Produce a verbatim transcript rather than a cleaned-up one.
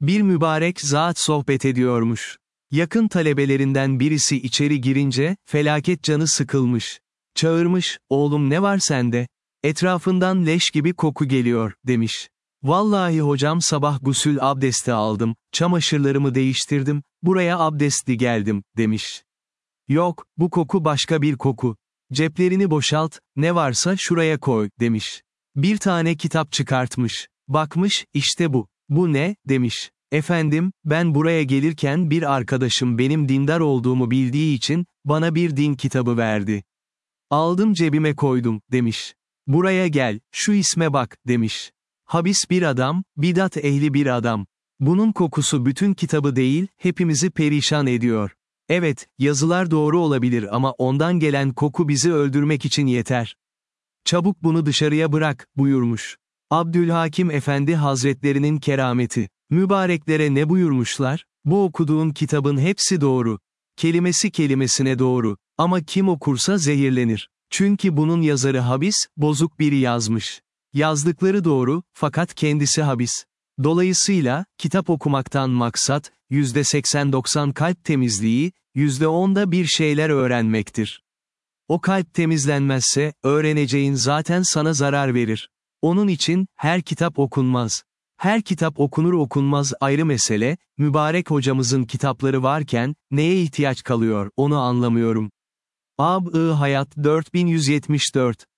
Bir mübarek zat sohbet ediyormuş. Yakın talebelerinden birisi içeri girince, felaket canı sıkılmış. Çağırmış, oğlum ne var sende? Etrafından leş gibi koku geliyor, demiş. Vallahi hocam sabah gusül abdesti aldım, çamaşırlarımı değiştirdim, buraya abdestli geldim, demiş. Yok, bu koku başka bir koku. Ceplerini boşalt, ne varsa şuraya koy, demiş. Bir tane kitap çıkartmış. Bakmış, işte bu. Bu ne, demiş. Efendim, ben buraya gelirken bir arkadaşım benim dindar olduğumu bildiği için, bana bir din kitabı verdi. Aldım cebime koydum, demiş. Buraya gel, şu isme bak, demiş. Habis bir adam, bidat ehli bir adam. Bunun kokusu bütün kitabı değil, hepimizi perişan ediyor. Evet, yazılar doğru olabilir ama ondan gelen koku bizi öldürmek için yeter. Çabuk bunu dışarıya bırak, buyurmuş. Abdülhakim Efendi Hazretlerinin kerameti. Mübareklere ne buyurmuşlar? Bu okuduğun kitabın hepsi doğru. Kelimesi kelimesine doğru. Ama kim okursa zehirlenir. Çünkü bunun yazarı habis, bozuk biri yazmış. Yazdıkları doğru, fakat kendisi habis. Dolayısıyla, kitap okumaktan maksat, yüzde seksen doksan kalp temizliği, yüzde on da bir şeyler öğrenmektir. O kalp temizlenmezse, öğreneceğin zaten sana zarar verir. Onun için, her kitap okunmaz. Her kitap okunur okunmaz ayrı mesele, mübarek hocamızın kitapları varken, neye ihtiyaç kalıyor, onu anlamıyorum. Ab-ı Hayat dört bin yüz yetmiş dört